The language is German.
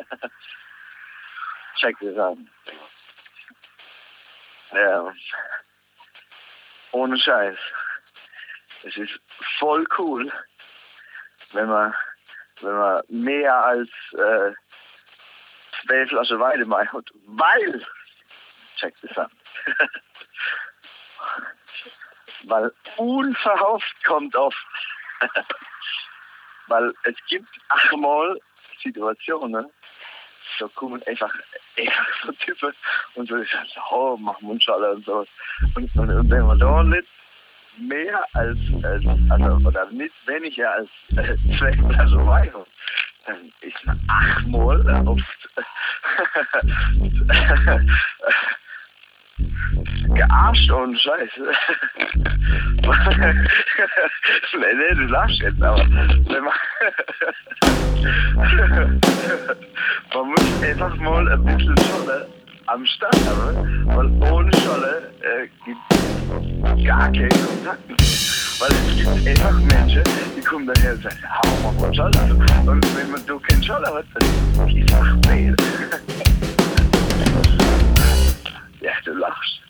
Check das an. Ja. Ohne Scheiß. Es ist voll cool, wenn man mehr als 2 Flaschen Weidemeyer hat, weil, check das an, weil unverhofft kommt oft, weil es gibt auch mal Situationen, da kommen einfach so Typen und so, ich sage, oh, mach Mundschale und so. Und wenn man da nicht mehr als oder nicht weniger als 2 Flaschen Wein hat, dann ist man 8-mal oft gearscht und Scheiße. Nee, du lachst jetzt, aber wenn man muss einfach mal ein bisschen Scholle am Start haben, weil ohne Scholle gibt es gar keinen Kontakt. Weil es gibt einfach Menschen, die kommen daher und sagen, mach mal Scholle. Und wenn man da keinen Scholle hat, dann ist es fehl. Ja, du lachst.